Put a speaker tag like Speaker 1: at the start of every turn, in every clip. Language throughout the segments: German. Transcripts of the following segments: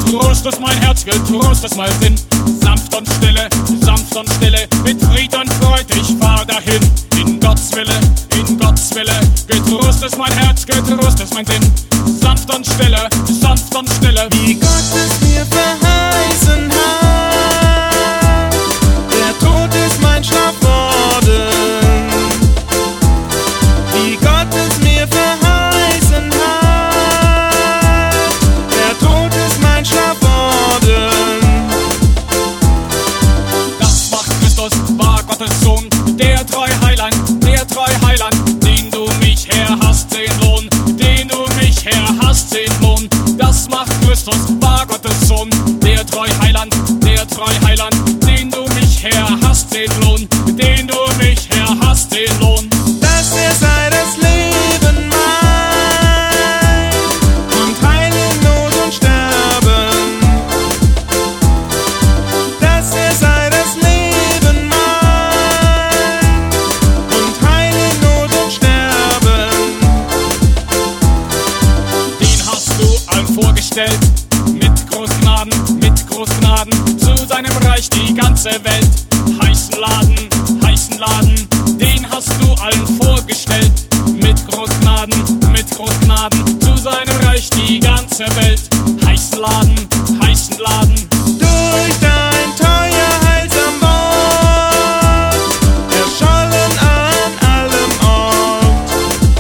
Speaker 1: Getrost ist mein Herz, getrost ist mein Sinn. Sanft und stille, mit Fried und Freud, ich fahr dahin. In Gottes Wille, getrost ist mein Herz, getrost ist mein Sinn. Sanft und stille,
Speaker 2: wie Gott es mir verheißen hat. Der Tod ist mein Schlaf worden. Wie Gott es mir verheißen hat. Der Tod ist mein Schlaf worden.
Speaker 1: das macht Christus, war Gottes Sohn. Der treu Heiland, den du mich her hast, den Lohn. Das macht Christus, war Gottes Sohn. Der treu Heiland, den du mich her hast, den Lohn.
Speaker 2: Dass sei das Leben mein und Heil in Not und Sterben. Dass sei das Leben mein und Heil in Not und Sterben.
Speaker 1: Den hast du allen vorgestellt, mit Großgnaden, zu seinem Reich die ganze Welt. Heißen Laden, den hast du allen vorgestellt, mit Großgnaden, zu seinem Reich die ganze Welt. Heißen Laden,
Speaker 2: Durch dein teuer heilsam Wort, erschollen an allem Ort.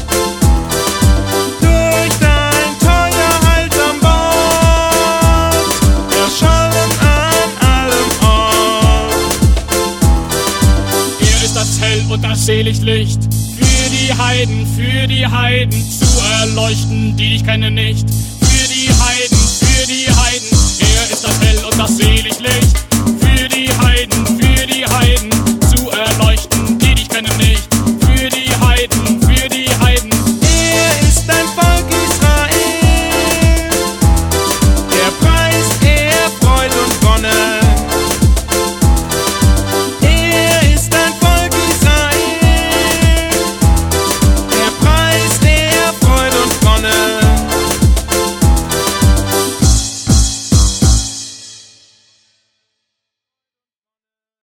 Speaker 2: Durch dein teuer heilsam Wort, erschollen an allem Ort.
Speaker 1: er ist das Hell und das Seliglicht, für die Heiden zu erleuchten, die dich kennen nicht. Für die Heiden, er ist das Hell und das Seliglicht, für die Heiden,